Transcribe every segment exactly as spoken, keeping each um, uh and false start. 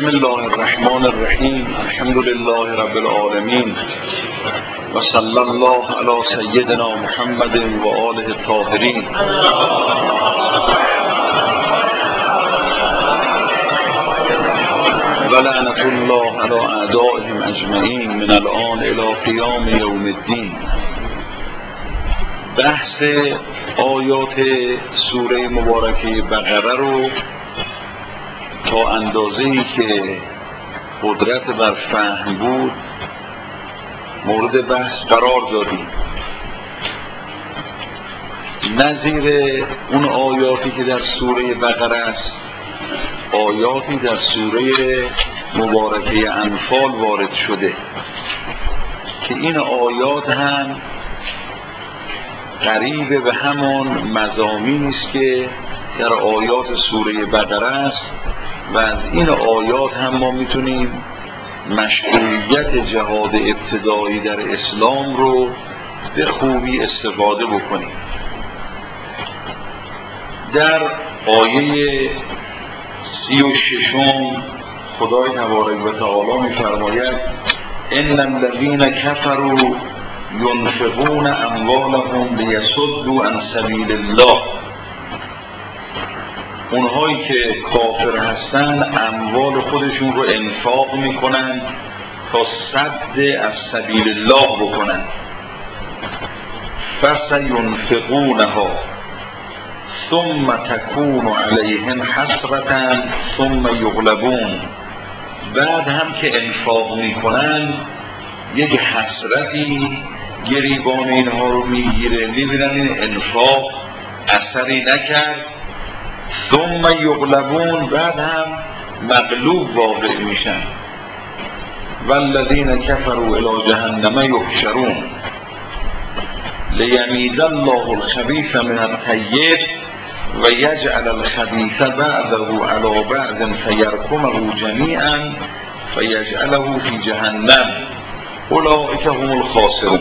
الله الرحمن الرحیم. الحمد لله رب العالمین و صلی الله علی سیدنا محمد و آله الطاهرین. و لعنة الله علی اعدائهم اجمعین من الآن الی قیام یوم الدین. بحث آیات سوره مبارکه بقره رو تا اندازه‌ای که قدرت بر فهم بود مورد بحث قرار دادیم. نظیر اون آیاتی که در سوره بقره است، آیاتی در سوره مبارکه انفال وارد شده که این آیات هم قریب به همان مضامینی است که در آیات سوره بقره است و از این آیات هم ما میتونیم مشروعیت جهاد ابتدایی در اسلام رو به خوبی استفاده بکنیم. در آیه سی و ششم خدای تبارک و تعالی میفرماید ان الذین کفروا ينفقون اموالهم لیصدوا عن سبیل الله. اونهایی که کافر هستن اموال خودشون رو انفاق میکنن تا صد از سبیل الله بکنن. فسینفقونها ثم تكون علیهم حسرة ثم یغلبون. بعد هم که انفاق میکنن یک حسرتی گریبان اینها رو میگیره، میبینن این انفاق اثری نکرد. ثم یغلبون، بعد هم مغلوب واقع میشن. والذین کفروا الی جهنم یحشرون لیمیز الله الخبیث من الطیب و یجعل الخبیث بعضه علی بعض فیرکمه جمیعا فیجعله فی جهنم اولئک هم الخاسرون.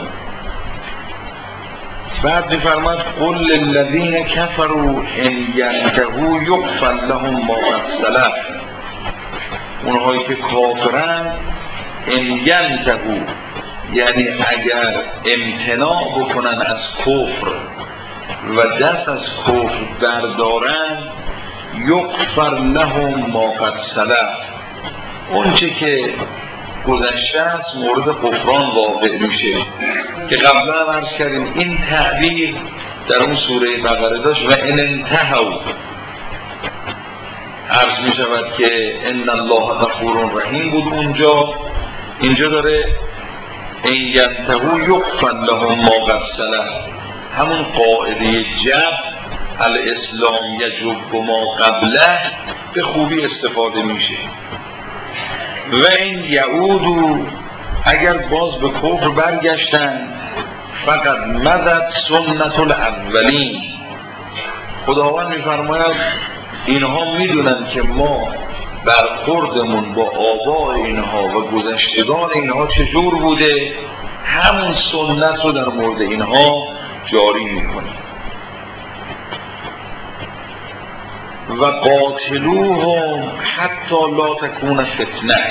بعد می‌فرماید قل للذین کفروا ان ینتهوا یغفر لهم ما قد سلف. اونهایی که کافرن ان ینتهوا یعنی اگر امتناع بکنن از کفر و دست از کفر بردارن، یغفر لهم ما قد سلف، اون چه که گذشته است مورد غفران واقع میشه که قبلا هم عرض کردیم این تعبیر در اون سوره بقره داشت و ان انتهوا عرض میشود که ان الله غفور رحیم بود اونجا. اینجا داره ان ینتهوا یغفر لهم ما قد سلف، همون قاعده جب الاسلام یجب ما قبله به خوبی استفاده میشه. و این یعودو اگر باز به کفر برگشتن فقط مدد سنت الاولین. خداوند میفرماید اینها میدونن که ما برخوردمون با آباء اینها و گذشتگان اینها چجور بوده، همون سنت رو در مورد اینها جاری میکنیم. و قاتلوهم حتی لا تکون فتنه.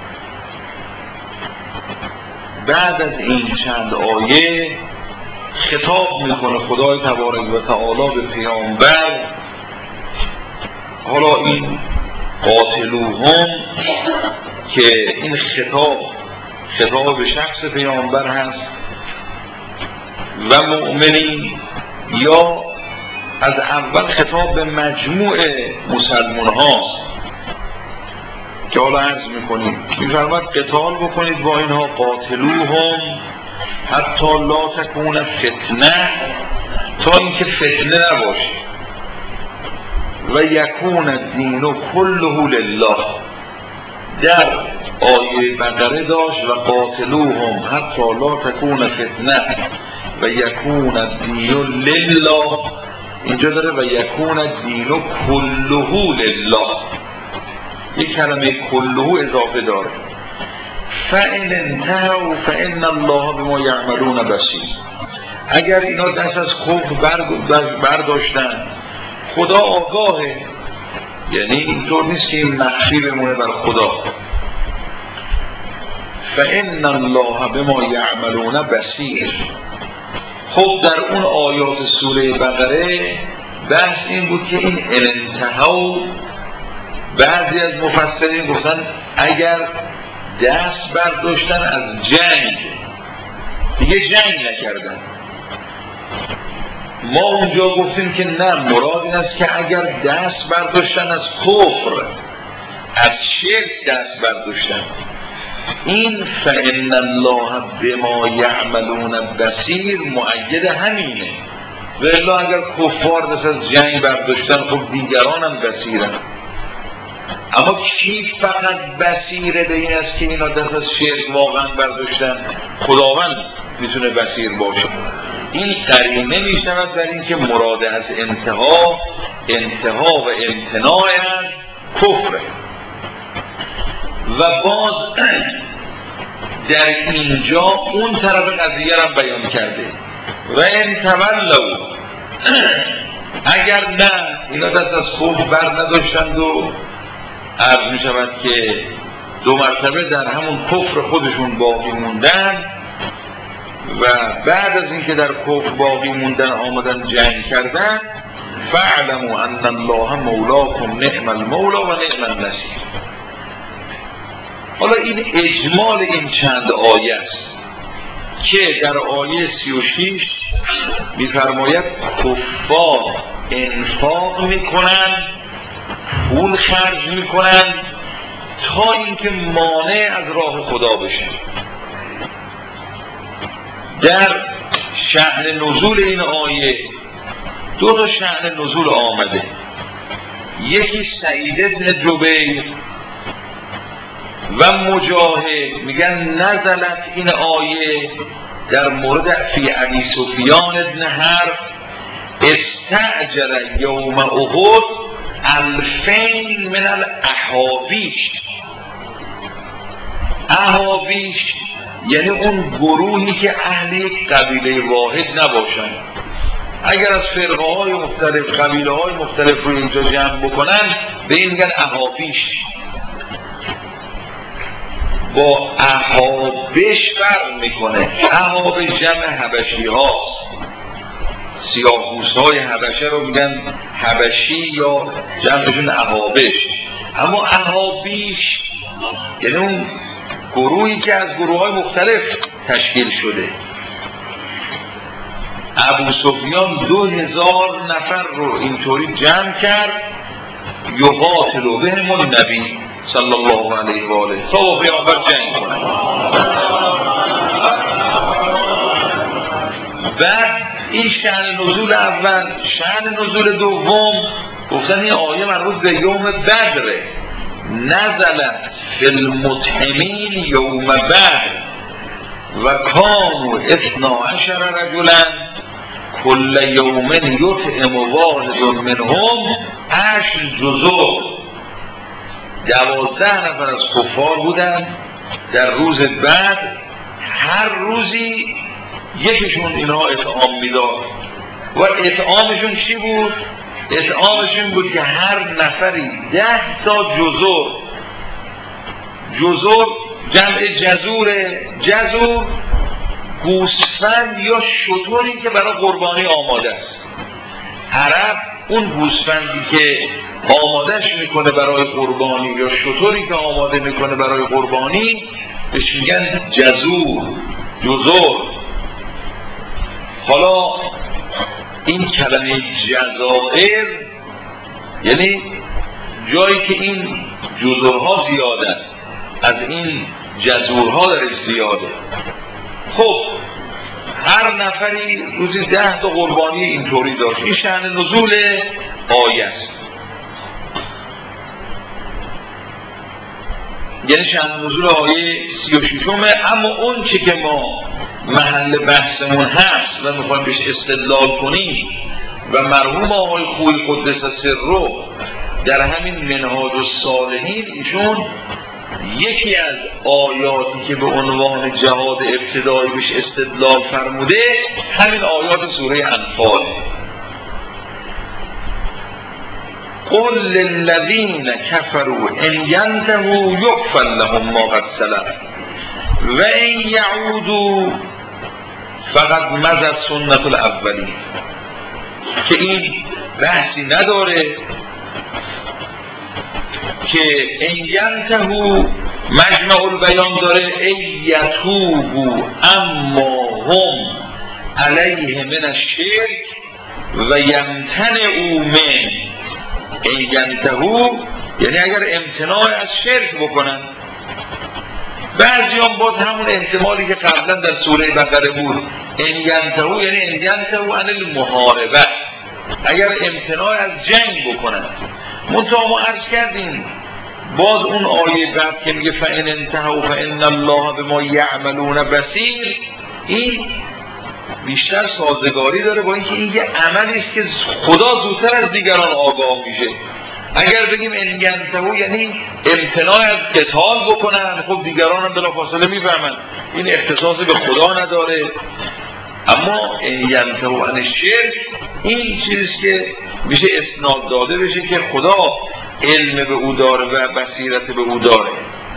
بعد از این چند آیه خطاب میکنه خدای تبارک و تعالی به پیامبر. حالا این قاتلوهم که این خطاب خطاب به شخص پیامبر هست و مؤمنین، یا از اول خطاب به مجموع مسلمان هاست که حالا عرض میکنیم. میفرماید قتال بکنید با اینها، قاتلوهم حتی لا تکون فتنه، تا اینکه فتنه نباشه. و یکون الدین کله لله. در آیه بقره داشت و قاتلوهم حتی لا تکون فتنه و یکون الدین لله. اینجا داره و یکون الدین کله لله، یک کلمه کله اضافه داره. فإن انتهوا فإن الله بما یعملون بصیر. اگر اینا دست از خوف برداشتن، خدا آگاهه یعنی اینطور نیست که این مخفی بمونه بر خدا. فإن الله بما یعملون بصیر. خب در اون آیات سوره بقره بحث این بود که این الانتهاء، بعضی از مفسرین گفتن اگر دست برداشتن از جنگ دیگه جنگ نکردن. ما اونجا گفتیم که نه، مراد این است که اگر دست برداشتن از کفر، از شرک دست برداشتن. این فإن الله بما یعملون بصیر مؤید همینه. و الا اگر کفار دست از جنگ برداشتن خب دیگران هم بصیرن. اما کی فقط بصیره به این است که اینا دست از شرک واقعا برداشتن؟ خداوند میتونه بصیر باشه. این قرینه میشود بر این که مراد از انتها انتها و امتناع از کفر. و باز در اینجا اون طرف قضیه را بیان کرده و ان تولوا، اگر نه اینا دست از کفر بر نداشتند و عرض می شود که دو مرتبه در همون کفر خودشون باقی موندن و بعد از اینکه در کفر باقی موندن آمدن جنگ کردن، فاعلموا ان الله مولاکم نعم المولا و نعم النصیر. حالا این اجمال این چند آیه است که در آیه سی و شش می‌فرماید کفار انفاق میکنن، پول خرج میکنن تا اینکه مانع از راه خدا بشن. در شأن نزول این آیه دو تا شأن نزول آمده. یکی سعید ابن جبیر و مجاهد میگن نزلت این آیه در مورد فی ابی سفیان ابن حرب استعجل یوم احد الفین من الاحابیش. احابیش یعنی اون گروهی که اهل یک قبیله واحد نباشن. اگر از فرقه های مختلف، قبیله های مختلف رو اینجا جمع بکنن به این میگن احابیش. با احابش فرق میکنه. احابش جمع حبشی هاست. سیاه‌پوست های حبشه رو میگن حبشی یا جمعشون احابش. اما احابیش یعنی اون گروهی که از گروه های مختلف تشکیل شده. ابو سفیان دو هزار نفر رو اینطوری جمع کرد یقاتلوا بهم النبی صلی الله علیه و آله تا با پیامبر جنگ کنن. بعد این شأن نزول اول. شأن نزول دوم گفتن این آیه مربوط به یوم بدره. نزلت فی المتهمین یوم بدر و کانوا اثنا عشر رجلا کل یوم یطعم واحد منهم عشر جزء. دوازده نفر از کفار بودن در روز بعد، هر روزی یکیشون اینها اطعام میداد. و اطعامشون چی بود؟ اطعامشون بود که هر نفری ده تا جزور. جزور جمع جزوره. جزور گوسفند یا شتری که برای قربانی آماده است. عرب اون گوسفندی که آمادهش میکنه برای قربانی یا شتری که آماده میکنه برای قربانی بهش میگن جزور، جزور. حالا این کلمه جزائر یعنی جایی که این جزورها زیادن، از این جزورها درش زیاده. خب هر نفری روزی ده تا قربانی اینطوری داشت. این شأن نزول آیه است. یعنی شأن نزول آیه سی و ششمه. اما اون چی که ما محل بحثمون هست و میخوایم بهش استدلال کنیم و مرحوم آقای خویی قدس سره در همین منهاج الصالحین ایشون یکی از آیاتی که به عنوان جهاد ابتدایی بهش استدلال فرموده همین آیات سوره انفال. قل للذین کفروا ان ینتهوا یغفر لهم ما قد سلف و ان یعودوا فقط مضت سنت الاولین. که این بحثی نداره که ان ینتهوا مجمع البیان داره ای یتوبوا اما هم علیه من الشرک و یمتنعوا من. ای ینتهوا یعنی اگر امتناع از شرک بکنن. بعضی هم باز همون احتمالی که قبلا در سوره بقره بود، این ینتهوا یعنی این ینتهوا عن المحاربه، اگر امتناع از جنگ بکنن. منتها ما عرض کردیم باز اون آیه بعد که میگه فَإِنْ انتهوا فَإِنَّ اللَّهَ بِمَا یعملون بصیر، این بیشتر سازگاری داره با اینکه این یه عملی است که خدا زودتر از دیگران آگاه میشه. اگر بگیم ان ینتهوا یعنی امتناع از قتال بکنن، خب دیگران هم بلافاصله میفهمن این اختصاص به خدا نداره. اما ان ینتهوا عن الشرک این چیزی که میشه اسناد داده بشه که خدا علم به او داره و بصیرت به او داره.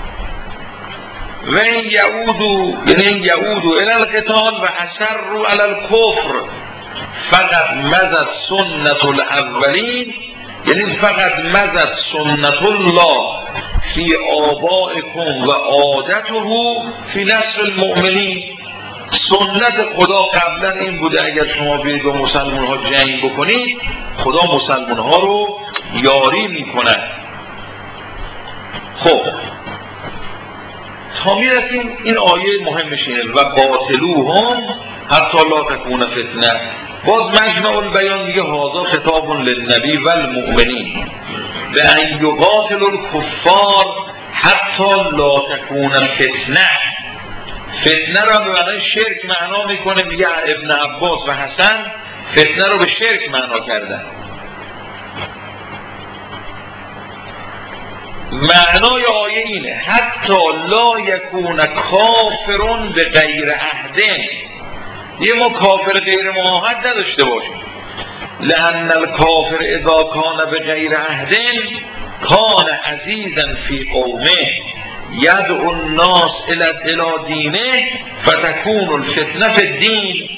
و این یعودو یعنی این یعودو الی القتال و اصروا علی الکفر فقط مضت سنت الاولین، یعنی فقط مضت سنت الله فی آبائکم و عادته فی نصر المؤمنین. سنت خدا قبلا این بوده اگر شما بیاید با مسلمان ها جنگ بکنید خدا مسلمان ها رو یاری میکند. خب تا میرسیم این آیه مهمش اینه و قاتلوهم حتی لا تکون فتنه. باز مجمع البیان میگه هذا خطاب للنبی و المؤمنین و ان یقاتلوا الکفار حتی لا تکون فتنه. فتنه را به معنای شرک معنا میکنه، میگه ابن عباس و حسن فتنه رو به شرک معنا کردن. معنای آیه اینه حتی لا یکون کافرون به غیر عهدن، یه ما کافر غیر معاهد نداشته باشیم. لأن الکافر اذا کان به غیر عهدن کان عزیزا فی قومه یدعو الناس الی دینه فتکون الفتنه فی الدین.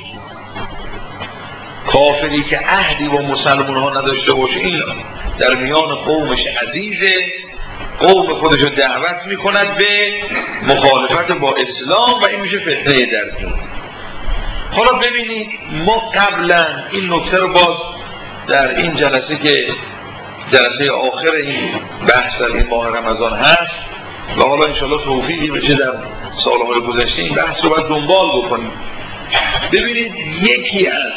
کافری که عهدی با مسلمان ها نداشته باشه این در میان قومش عزیزه، قوم خودش رو دعوت میکند به مخالفت با اسلام و این میشه فتنه در دین. حالا ببینید ما قبلا این نکته رو باز در این جلسه که جلسه آخر این بحث در این ماه رمضان هست و حالا انشاءالله توفیقی بشه در سالهای گذشته این بحث رو باید دنبال بکنیم. ببینید یکی از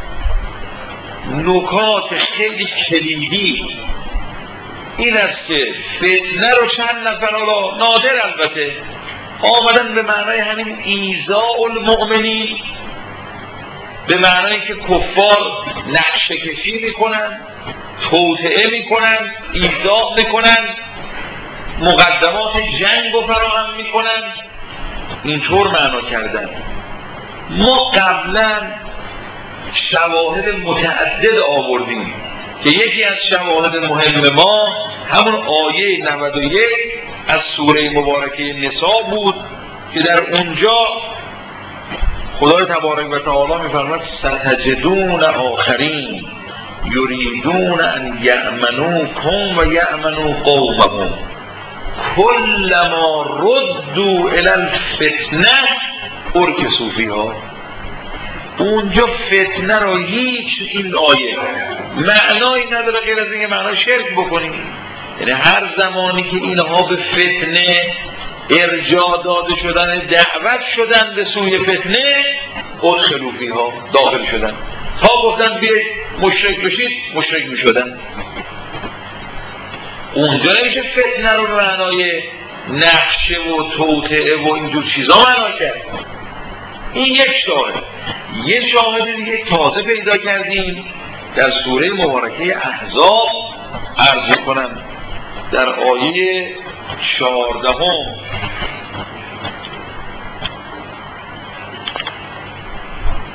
نکات خیلی کلیدی این است که فتنه رو چند نفر حالا نادر البته آمدن به معنای همین ایذاء المؤمنین، به معنای که کفار نقشه کشی میکنن، توطئه میکنن، ایذاء میکنن، مقدمات جنگ رو فراهم میکنن، اینطور معنا کردن. ما قبلا شواهد متعدد آوردیم که یکی از شواهد مهم ما همون آیه نود و یک از سوره مبارکه نساء بود که در اونجا خدای تبارک و تعالی میفرماید ستجدون آخرین یریدون ان یأمنوکم و یأمنوا قومهم کلما ردوا الی الفتنه ارکسوا فیها. اونجا فتنه رو هیچ این آیه معنایی نداره غیر از اینکه معنای شرک بکنیم. یعنی هر زمانی که اینها به فتنه ارجاع داده شدن، دعوت شدن به سوی فتنه ادخلوا فیها، داخل شدن. تا گفتن بیایید مشرک بشید مشرک می شدن. اونجا نمیشه فتنه رو به معنای نقشه و توطئه و اینجور چیزا معنا کرد. این یک شاهد. یه شاهد دیگه تازه پیدا کردیم در سوره مبارکه احزاب، عرض کنم در آیه چهاردهم.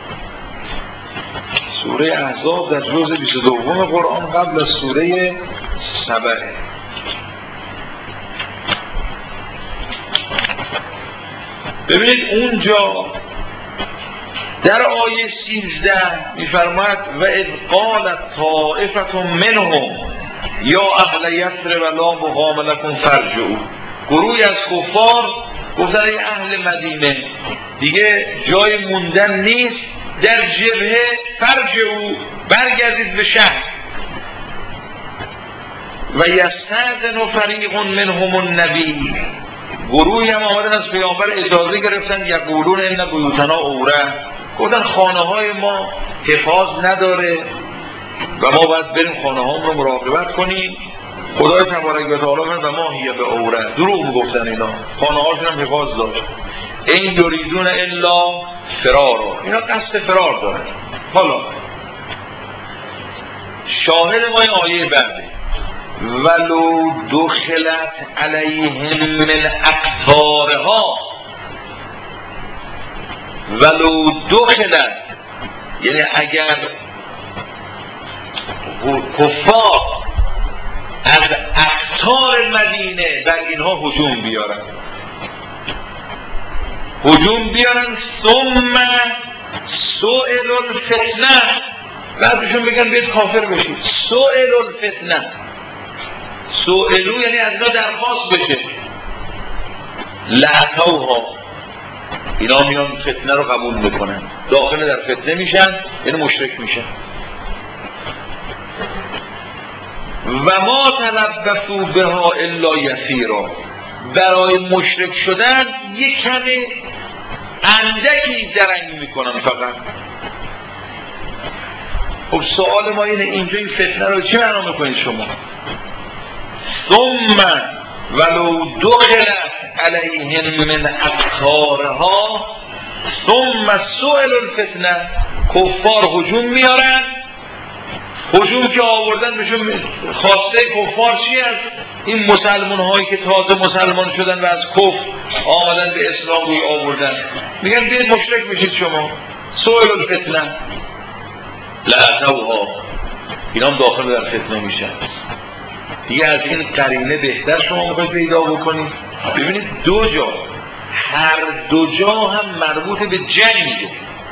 سوره احزاب در جزء بیست و دو قرآن قبل از سوره سبعه. ببینید اونجا در آیه سیزده میفرماید و اذ قالت طائفة منهم یا اهل یثرب لا مقام لکم فارجعوا. گروهی از کفار گفتن ای اهل مدینه دیگه جای موندن نیست، در جبهه فرجعوا، برگردید به شهر. و یستأذن فریق منهم النبی، گروهی هم آمدن از پیامبر اجازه گرفتن یقولون ان بیوتنا عوره، گفتن خانه های ما حفاظ نداره و ما باید بریم خانه هامون رو مراقبت کنیم. خدای تبارک و تعالی و ما هی به عوره، دروغ میگفتن اینا، خانه هاشون هم حفاظ داشت. این یریدون الا فرارا، اینا قصد فرار دارن. حالا شاهد ما این آیه بعده ولو دخلت علیهم من اقطارها، ولو دخلت یعنی اگر کفار از اقطار مدینه بر اینها هجوم بیارن، هجوم بیارن ثم سئل الفتنه، بعدشون بگن بیاید کافر بشید. سئل الفتنه، سئلو یعنی از اینا درخواست بشه، لعتوها، اینا میان فتنه رو قبول میکنن، داخل در فتنه میشن یعنی مشرک میشن. و ما تلبثوا بها الا یسیرا، برای مشرک شدن یک کمی اندکی درنگ میکنن فقط. خب سوال ما اینه اینجا این فتنه رو چه معنا میکنید شما؟ ثم ولو دخلت علیهم من اقطارها ثم سئل الفتنه، کفار هجوم میارن، هجوم که آوردن بهشون خواسته کفار چی است؟ این مسلمان هایی که تازه مسلمان شدن و از کفر آمدن به اسلام روی آوردن، میگن بیاید مشرک بشید شما. سئل الفتنه لعتوها، اینا هم داخل در فتنه میشن. دیگه از این قرینه بهتر شما میخواید پیدا بکنید. ببینید دو جا، هر دو جا هم مربوط به جنگه.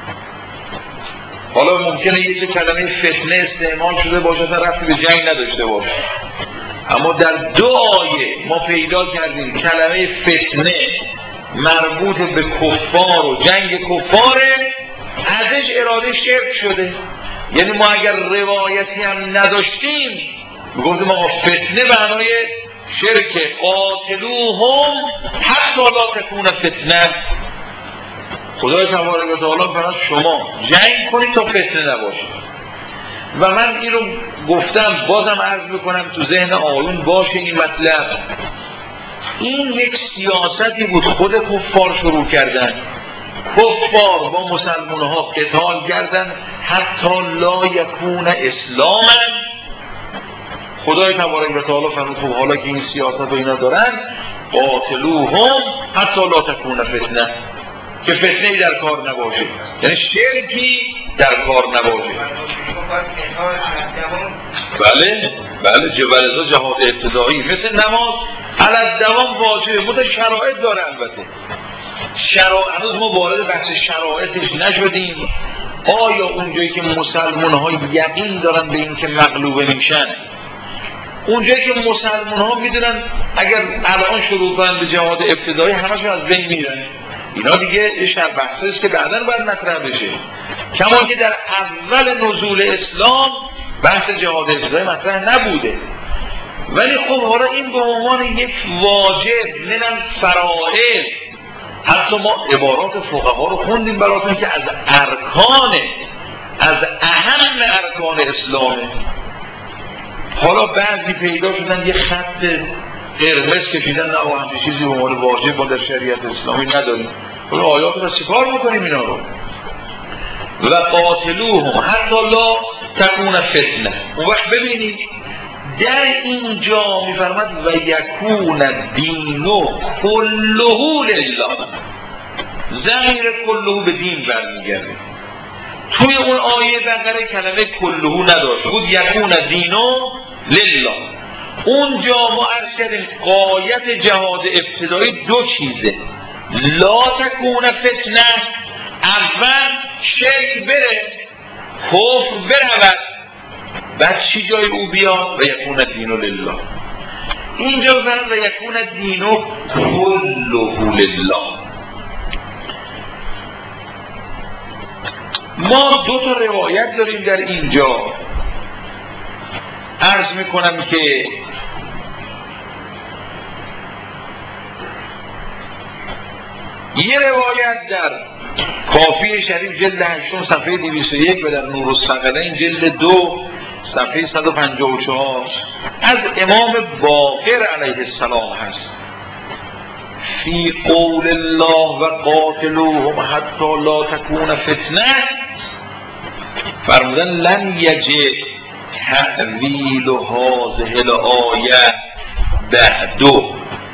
حالا ممکنه یه کلمه فتنه استعمال شده باشه تا رفتی به جنگ نداشته باشه، اما در دو آیه ما پیدا کردیم کلمه فتنه مربوط به کفار و جنگ کفاره، ازش اراده شرک شده. یعنی ما اگر روایتی هم نداشتیم میگفتیم آقا فتنه به معنای شرک، قاتلوهم حتی لا تکون فتنه. خدای تبارک و تعالی فرمود شما جنگ کنید تا فتنه نباشه. و من این رو گفتم بازم عرض میکنم تو ذهن آیون باشه این مطلب. این یک سیاستی بود خود کفار شروع کردن، کفار با مسلمان ها قتال کردن حتی لا یکون اسلاما. خدای تبارک و تعالی فرمود خب حالا که این سیاست رو اینا دارن قاتلوهم حتی لا تکون فتنه، که فتنه‌ای در کار نباشه، یعنی شرکی در کار نباشه. بله بله جبلزا جهاد ابتدایی مثل نماز علی دوام واجبه، مت شرایط داره. البته شرایط هنوز ما وارد بحث شرایطش نشدیم. آیا اونجایی که مسلمان ها یقین دارن به این که مغلوبه میشن، اونجایی که مسلمان ها میدونن اگر الان شروع کنن به جهاد ابتدایی همشون از بین میرن، اینا دیگه یه شر بحثی است که بعداً باید مطرح بشه. کما که در اول نزول اسلام بحث جهاد ابتدایی مطرح نبوده، ولی خب حالا این به عنوان یک واجب من فرائض، حتی ما عبارات فقها رو خوندیم براتون که از ارکان، از اهم ارکان اسلامه. حالا بعضی پیدا شدن یه خط قرمز کشیدن، نه و همچه چیزی به عنوان واجب ما در شریعت اسلامی نداریم. حالا آیات رو چیکار میکنیم اینا رو؟ و قاتلوهم حتی لا تکون فتنه. اون وقت ببینید در اینجا میفرماد و یکون دینو کلهو لله، ضمیر کلهو به دین برمیگرده. توی اون آیه بقره کلمه کلهو نداشت، بود یکون دینو لله. اونجا ما عرض کردیم غایت جهاد ابتدایی دو چیزه. لا تکون فتنه، اول شرک بره، کفر برود، بعد چی جای او بیاد؟ و یکون الدین لله. اینجا بفرد و یکون الدین کله لله. ما دو تا روایت داریم در اینجا. عرض میکنم که یه روایت در کافی شریف جلد هشتم صفحه دویست و یک و در نور الثقلین جلد دو صفحه صد و پنجاه و چهار از امام باقر علیه السلام هست. فی قول الله و قاتلوهم حتی لا تکون فتنه، فرمودن لم یجد تأویل هذه الآیه بعدو،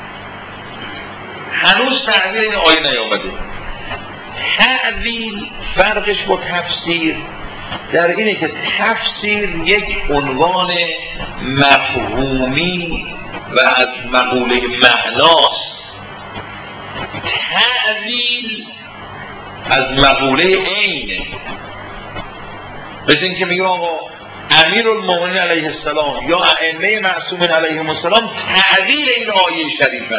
هنوز تأویل این آیه نیامده. تأویل فرقش با تفسیر در اینه که تفسیر یک عنوان مفهومی و از مقوله معناست، تأویل از مقوله عینه. مثل این که میگم آقا امیرالمومنین علیه السلام یا ائمه معصومین علیهم السلام تأویل این آیه شریفه.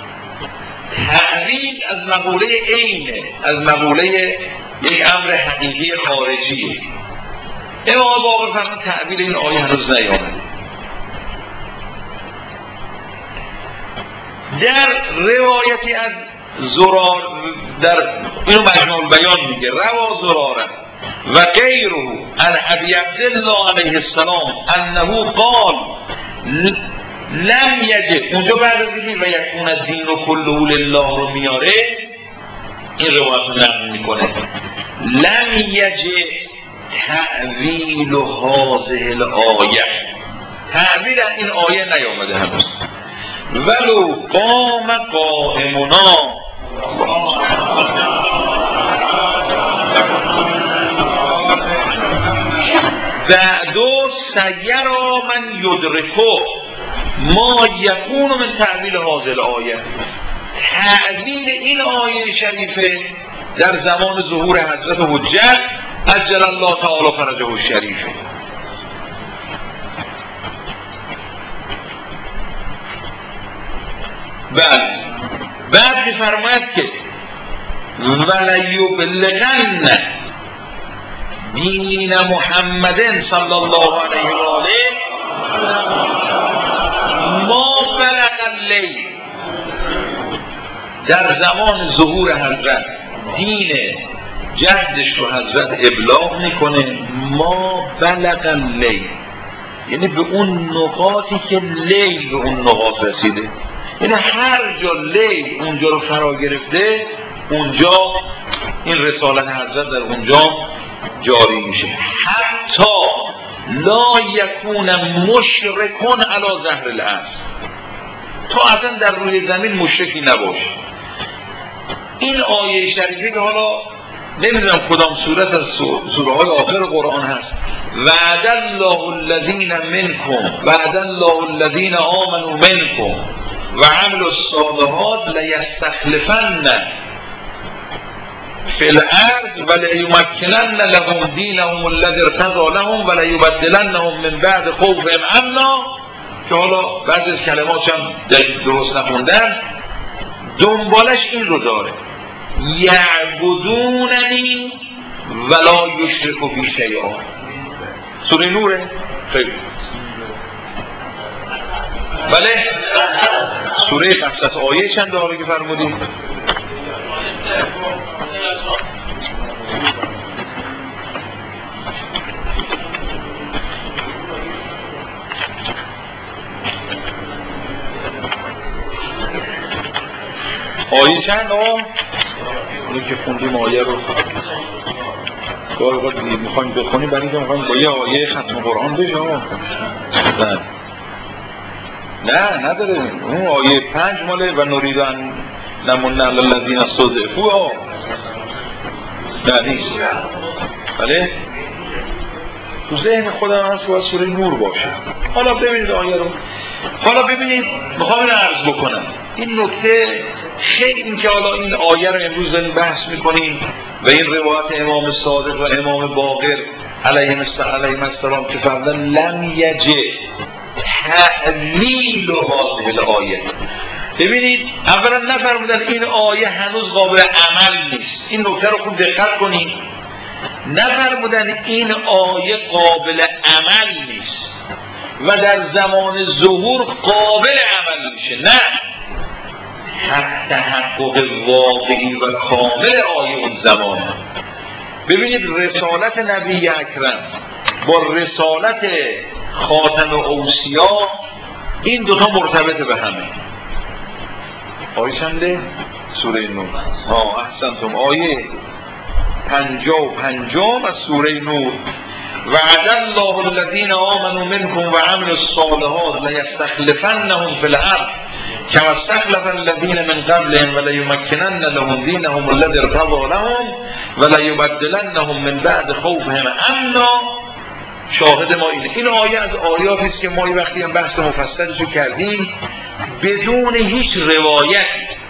تأویل از مقوله عینه، از مقوله یک امر حقیقی خارجیه. امام باقر فرمود تأویل این آیه هنوز نیامده. در روایتی از زرار، در اینو مجموع بیان میگه، روا زراره و غیره عن ابی عبدالله علیه السلام انه قال لم یجد، اونجا بعد از دیگه و یکون الدین کله لله رو میاره، این روایت رو نقل میکنه. لم یجد تأویل هذه الآیه، تأویل این آیه نیامده هنوز. ولو قام قائمنا، بعدو سیرا من یدرکو ما یکون من تأویل هذه الآیه. تأویل این آیه شریفه در زمان ظهور حضرت حجت عجل الله تعالی فرجه الشریفه. بعد بعد می‌فرماید که ولیبلغن دین محمد صلی الله علیه و آله ما بلغ اللیل. در زمان ظهور حضرت دین جدش رو حضرت ابلاغ میکنه، ما بلغ اللیل، یعنی به اون نقاطی که لیل به اون نقاط رسیده، یعنی هر جا لیل اونجا رو فرا گرفته اونجا این رسالت حضرت در اونجا جاری میشه. حتی لا یکون مشرکون علی ظهر الارض، تا اصلا در روی زمین مشرکی نباشه. این آیه شریفه که حالا نمیدونم کدام صورت از سوره های آخر قرآن هست، وعد الله الذین منکم وعد الله الذین آمنوا منکم و عملوا الصالحات لیستخلفن فی الارض ولیمکنن لهم دینهم الذی ارتضی لهم ولیبدلنهم من بعد خوفهم امنا، که حالا بعضی از کلمات هم درست نخوندن، دنبالش این رو داره یعبدوننی ولا یشرکوا بی شیئا. سوره نوره. خیلی بله، سوره قصص آیه چند داره که فرمودیم؟ آیه چند آه؟ اونی که خوندیم آیه رو گاه اوقات میخوایم بخونیم، برای اینکه میخوایم با یه آیه ختم قرآن بشه. نه نه نداره، اون آیه پنج ماله و نوریدن نمون علی الذین استضعفوا. نه نیست. بله تو ذهن خودم هست باید سوره نور باشه. حالا ببینید آیه رو، حالا ببینید میخوام این عرض بکنم این نکته خیلی، این که حالا این آیه رو امروز داریم بحث میکنیم و این روایت امام صادق و امام باقر علیهم السلام که فرمودن لم یجه تعلیل هذه الآیه. ببینید اولا نفرمودن این آیه هنوز قابل عمل نیست، این نکته رو خوب دقت کنید، نفرمودن این آیه قابل عمل نیست و در زمان ظهور قابل عمل میشه، نه، حتی تحقق واقعی و کامل آیه اون زمانه. ببینید رسالت نبی اکرم با رسالت خاتم اوصیا این دوتا مرتبط به همه. آیه چنده؟ سوره نور. ها احسنتم، آیه پنجاه و پنجم از سوره نور. وعد الله الذین آمنوا منکم و عملوا الصالحات لیستخلفنهم فی الارض کما استخلف الذین من قبلهم ولیمکنن لهم دینهم الذی ارتضی لهم ولیبدلنهم من بعد خوفهم امنا. شاهد ما اینه. این آیه از آیاتی است که ما یه وقتی هم بحث مفصلش رو کردیم، بدون هیچ روایت،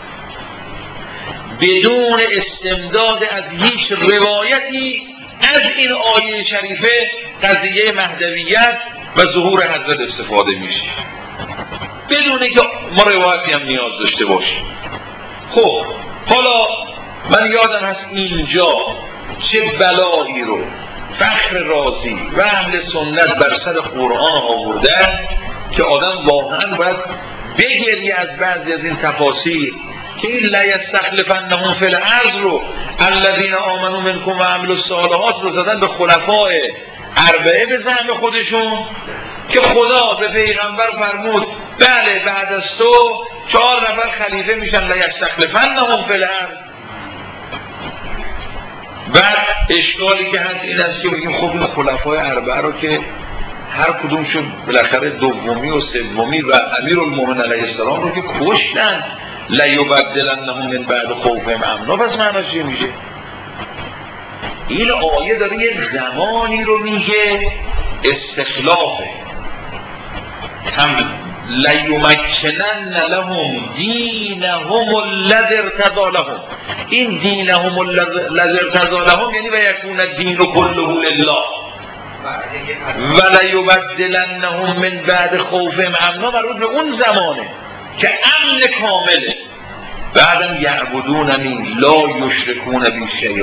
بدون استمداد از هیچ روایتی از این آیه شریفه قضیه مهدویت و ظهور حضرت استفاده میشه، بدون که ما روایتی هم نیاز داشته باشیم. خب حالا من یادم هست اینجا چه بلایی رو فخر رازی و اهل سنت بر سر قرآن آوردن که آدم واقعا باید بگیری از بعضی از این تفاسیر که این لیستخلفنهم فی الارض رو الذین آمنوا منکم و عملوا الصالحات رو زدن به خلفای اربعه به زعم خودشون، که خدا به پیغمبر فرمود بله بعد از تو چهار نفر خلیفه میشن لیستخلفنهم فی الارض. بعد اشکالی که هست این است که بگیم خب این خلفای اربعه رو که هر کدومشون بالاخره دومی و سومی و امیرالمومنین علیه السلام رو که کشتن، لیبدلنهم من بعد خوفهم امنا، پس معنی چی میشه؟ این آیه داره یه زمانی رو میگه استخلافه، هم لیمکنن لهم دینهم الذی ارتضی لهم. این دینهم الذی ارتضی لهم یعنی و یکون الدین کله لله و لیبدلنهم من بعد خوفهم امنا، مربوط به اون زمانه که امن کامله. بعدم یعبدوننی لا یشرکون بی شیئا.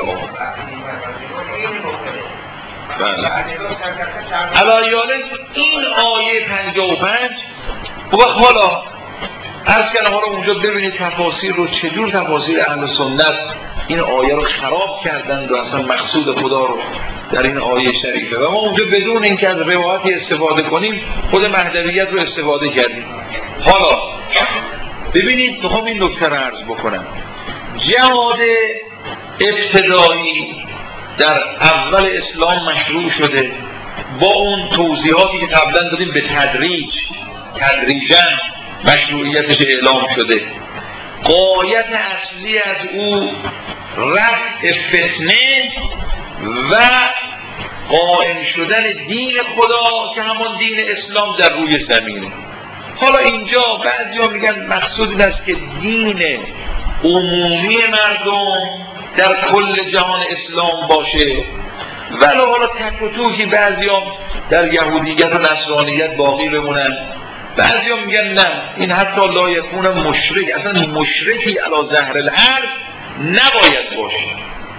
بله علایاله این آیه پنجاه و پنج. و حالا عرض کردم حالا اونجا ببینید تفاسیر رو، چجور تفاسیر اهل سنت این آیه رو خراب کردند و اصلا مقصود خدا رو در این آیه شریفه، و ما اونجا بدون اینکه از روایتی استفاده کنیم خود مهدویت رو استفاده کردیم. حالا ببینید میخوام این نکته رو عرض بکنم. جهاد ابتدایی در اول اسلام مشروع شده با اون توضیحاتی که قبلا دادیم، به تدریج تدریجاً مشروعیتش اعلام شده. غایت اصلی از او رفع فتنه و قائم شدن دین خدا که همان دین اسلام در روی زمینه. حالا اینجا بعضیا میگن مقصود این است که دین عمومی مردم در کل جهان اسلام باشه، ولی حالا تک و توکی بعضیا در یهودیت و نصرانیت باقی بمونن. بعضیا میگن نه، این حتی لا یکون مشرک، اصلا مشرکی علی ظهر الارض نباید باشه.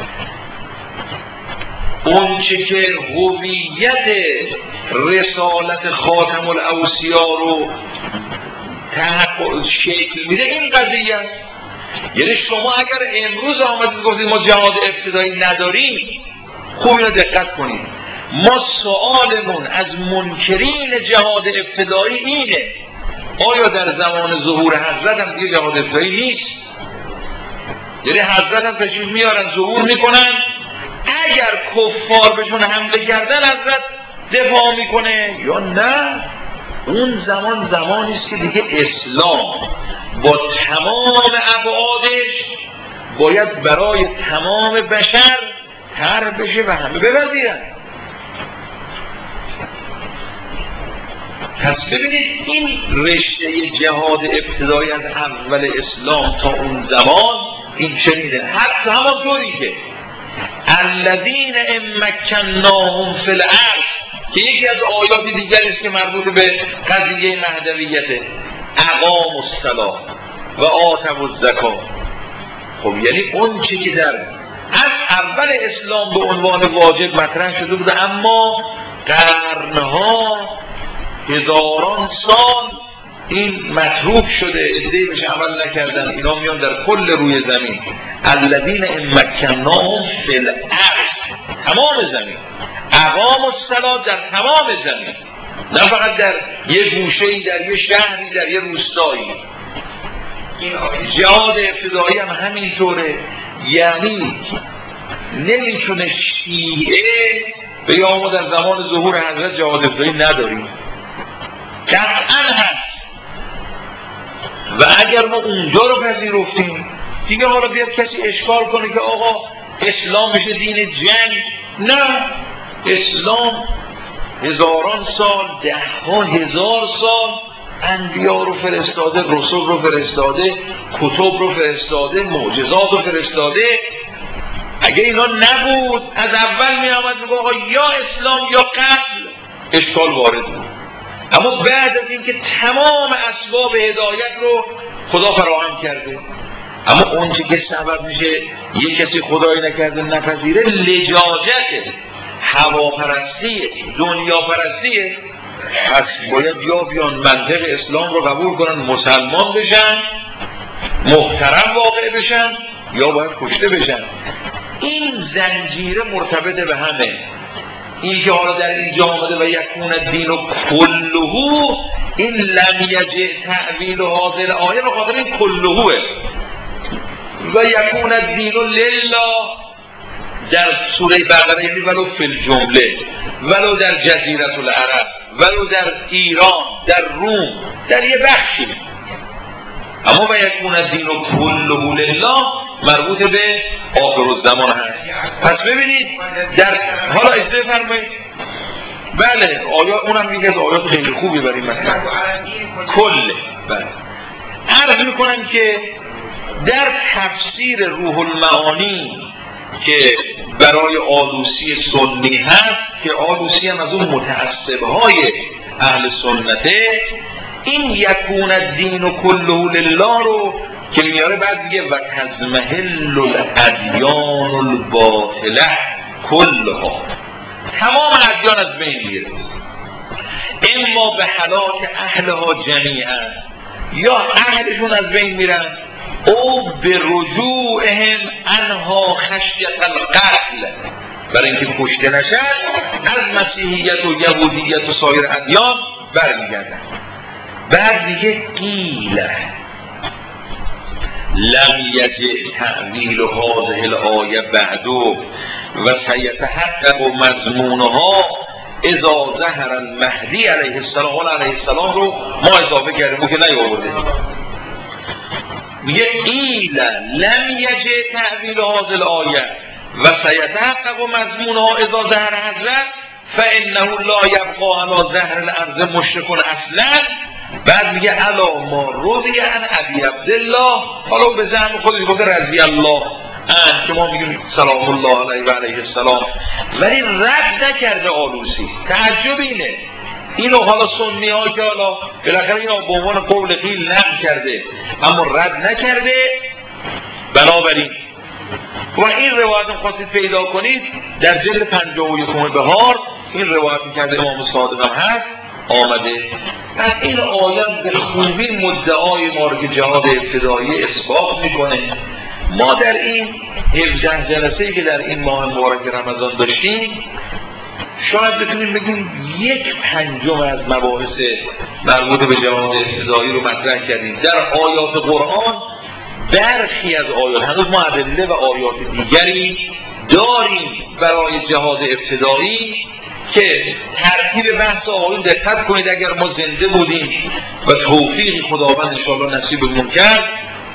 اون چه که هویت رسالت خاتم الاوصیا رو تحقق شکل میده این قضیه است. یعنی شما اگر امروز آمدید گفتید ما جهاد ابتدایی نداریم، خوب اینو دقت کنید، ما سوالمون از منکرین جهاد ابتدایی اینه آیا در زمان ظهور حضرت هم دیگه جهاد ابتدایی نیست؟ یعنی حضرت هم تشریف میارن ظهور میکنن، اگر کفار بهشون حمله کردن حضرت دفاع میکنه یا نه؟ اون زمان زمانی است که دیگه اسلام با تمام ابعادش باید برای تمام بشر تر بشه و همه بپذیرن. پس ببینید این رشته جهاد ابتدایی از اول اسلام تا اون زمان این چنینه. حتی همانطوری که الذین ان مکناهم فی الارض که یکی از آیات دیگر است که مربوط به قضیه مهدویته، اقاموا الصلاة و آتوا الزکات. خب یعنی اون چیزی که در از اول اسلام به عنوان واجب مطرح شده بود، اما قرنها هزاران سال این متروک شده، عده‌ای بهش عمل نکردن. اینا میان در کل روی زمین. الذین ان مکناهم فی الارض، تمام زمین. اقاموا الصلاة در تمام زمین، نه فقط در یه گوشه‌ای، در یه شهری، در یه روستایی. این جهاد ابتدایی هم همینطوره. یعنی نمیتونه شیعه به یا ما در زمان ظهور حضرت جهاد ابتدایی نداریم، قطعا هست. و اگر ما اونجا رو پذیرفتیم دیگه حالا بیاد کسی اشکال کنه که آقا اسلام میشه دین جنگ. نه، اسلام هزاران سال، ده ها هزار سال انبیا رو فرستاده، رسول رو فرستاده، کتب رو فرستاده، معجزات رو فرستاده. اگه اینا نبود از اول می آمد میگه آقا یا اسلام یا قتل، اشکال وارد بود. اما بعد از اینکه تمام اسباب هدایت رو خدا فراهم کرده، اما اون چی که سبب میشه یک کسی خدایی نکرده نپذیره، لجاجته، هواپرستیه، دنیا پرستیه. پس باید یا بیان منطق اسلام رو قبول کنن، مسلمان بشن، محترم واقع بشن، یا باید کشته بشن. این زنجیره مرتبط به همه. این که حالا در اینجا آمده و یکون الدین کلهو، این لم یجه تعویل هذه الآیه به خاطر این کلهوه. و یکون الدین لله در سوره بقره، یعنی ولو فی الجمله، ولو در جزیره العرب، ولو در ایران، در روم، در یه بخشی. اما و یکون الدین کله لله مربوط به آخر الزمان هست. پس ببینید در حالا اجازه فرمایید، بله آیات اونم میگه آیات خیلی خوبی برای مثلا کله. بله عرض میکنم که در تفسیر روح المعانی که برای آلوسی سنی هست، که آلوسی هم از اون متعصبهای اهل سنته، این یکون الدین کله لله رو که میاره بعد میگه و تزمحل الادیان الباطله کلها، تمام ادیان از بین میره، اما به هلاک اهلها جمیعا، یا اهلشون از بین میرن، او به رجوعهم انها خشیت القتل، برای اینکه کشته نشن از مسیحیت و یهودیت و سایر ادیان برمیگردن. بعد میگه قیل لم یجئ تعویل هذه الآیه بعدو و سیتحقق مضمونها اذا ظهر المهدی علیه السلام علیه السلام رو ما اضافه کردیم که نیاورده. میگه قیل لم یجئ تعویل هذه الآیه و سیتحقق مضمونها اذا ظهر حضرت فانه لا یبقى علی ظهر الارض مشرک اصلا. بعد میگه الا ما روی عن ابی عبدالله، حالا به زعم خودش گفته رضی الله عنه که ما میگیم سلام الله علیه و علیه السلام، ولی رد نکرده آلوسی. تعجب اینه اینو حالا سنی ها که حالا بالاخره اینو به عنوان قول قیل نقل کرده اما رد نکرده. بنابراین و این روایت خواستید پیدا کنید در جلد پنجاه و یکم بهار این روایت کرده امام صادق هم هست آمده. از این آیات به خوبی مدعای ما رو که جهاد ابتدایی اثبات میکنه. ما در این هفده جلسه‌ای که در این ماه مبارک رمضان داشتیم شاید بتونیم بگیم یک پنجم از مباحث مربوط به جهاد ابتدایی رو مطرح کردیم. در آیات قرآن برخی از آیات هنوز ما ادله و آیات دیگری داریم برای جهاد ابتدایی که ترتیب بحث آقایون دقت کنید اگر ما زنده بودیم و توفیق خداوند انشاءالله نصیبمون کرد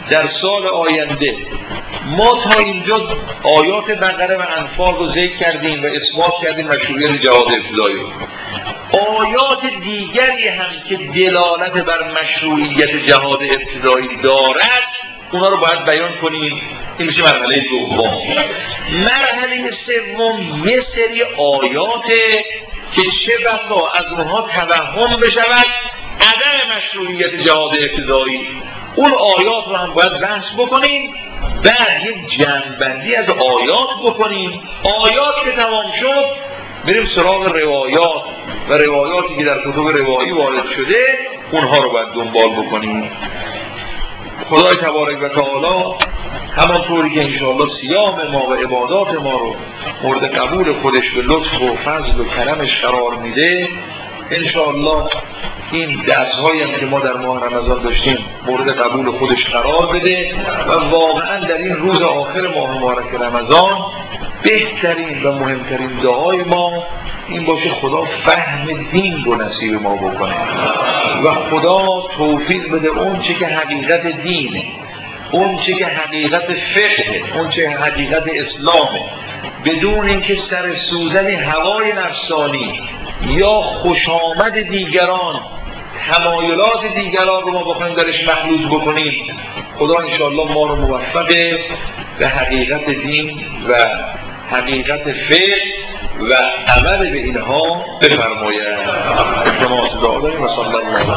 در سال آینده ما تا اینجا آیات بقره و انفال رو ذکر کردیم و اثبات کردیم مشروعیت جهاد ابتدایی. آیات دیگری هم که دلالت بر مشروعیت جهاد ابتدایی دارد اونا رو باید بیان کنیم. این میشه مرحله دوم. مرحله سوم یه سری آیاته که چه بسا از اونها توهم بشود عدم مشروعیت جهاد ابتدایی. اون آیات رو هم باید بحث بکنیم، بعد یک جمع‌بندی از آیات بکنیم. آیات که تمام شد بریم سراغ روایات و روایاتی که در کتب روایی وارد شده اونها رو باید دنبال بکنیم. خدای تبارک و تعالی همانطوری که انشاءالله صیام ما و عبادات ما رو مورد قبول خودش به لطف و فضل و کرمش قرار میده، انشاءالله این درس‌هایی هم که ما در ماه رمضان داشتیم مورد قبول خودش قرار بده و واقعا در این روز آخر ماه مبارک رمضان بهترین و مهمترین دعای ما این باشه خدا فهم دین رو نصیب ما بکنه و خدا توفیق بده اون چه که حقیقت دینه، اون چه که حقیقت فقه، اون چه حقیقت اسلامه، بدون اینکه سر سوزن هوای نفسانی یا خوشامد دیگران، تمایلات دیگران رو ما بخوایم درش مخلوط بکنیم. خدا انشاءالله ما رو موفق به حقیقت دین و حقیقت فقه و عمل به اینها بفرماید. التماس دعا داریم و صلی الله علیه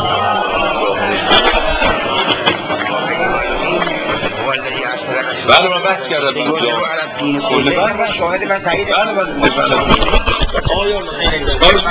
و بله من بحث کردم اینجا. شاهد من تایید. بله من